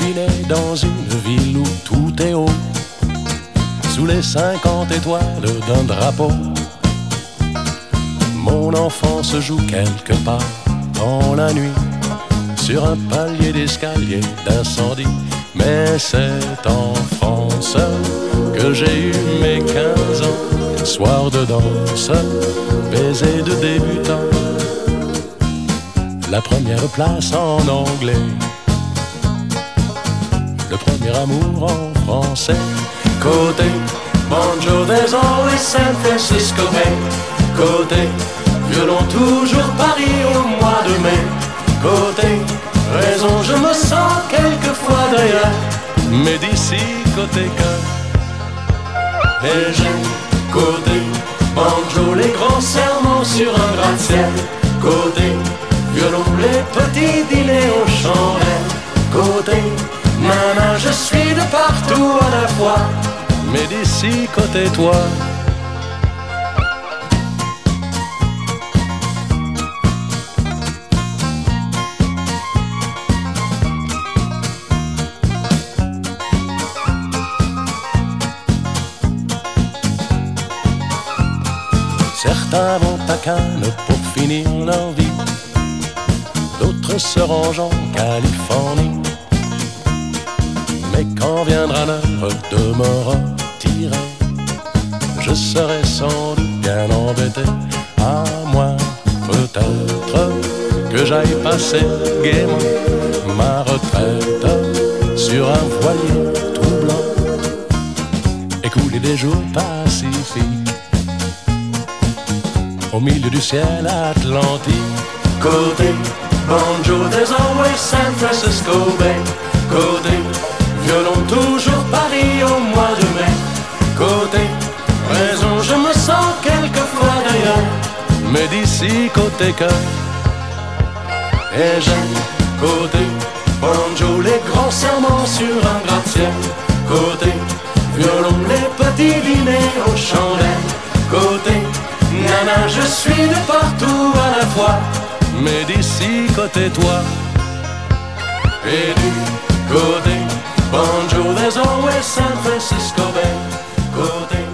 suis né dans une ville où tout est haut, sous les 50 étoiles d'un drapeau. Mon enfance se joue quelque part dans la nuit, sur un palier d'escalier d'incendie. Mais c'est en France que j'ai eu mes 15 ans, soir de danse, baiser de débutant, la première place en anglais, le premier amour en français. Côté banjo, there's always San Francisco Bay. Côté violon, toujours Paris au mois de mai. Côté raison, je me sens quelquefois d'ailleurs, mais d'ici côté cœur. Et j'ai côté banjo, les grands serments sur un gratte-ciel. Côté violon, les petits dîners aux chandelles. Côté maman, je suis de partout à la fois, mais d'ici côté toi. Certains vont à Cannes pour finir leur vie, d'autres se rangent en Californie. Mais quand viendra l'heure de me retirer, je serai sans doute bien embêté. À moins peut-être que j'aille passer gaiement ma retraite sur un voilier tout blanc, écouler des jours pacifiques au milieu du ciel atlantique. Côté banjo, there's always San Francisco Bay. Côté violon, toujours Paris au mois de mai. Côté raison, je me sens quelquefois d'ailleurs, mais d'ici côté cœur. Et j'aime côté banjo, les grands serments sur un gratte-ciel. Côté violon, les petits dîners aux chandelles. Côté nana, je suis de partout à la fois, mais d'ici côté toi. Et du côté banjo, there's always San Francisco Bay. Côté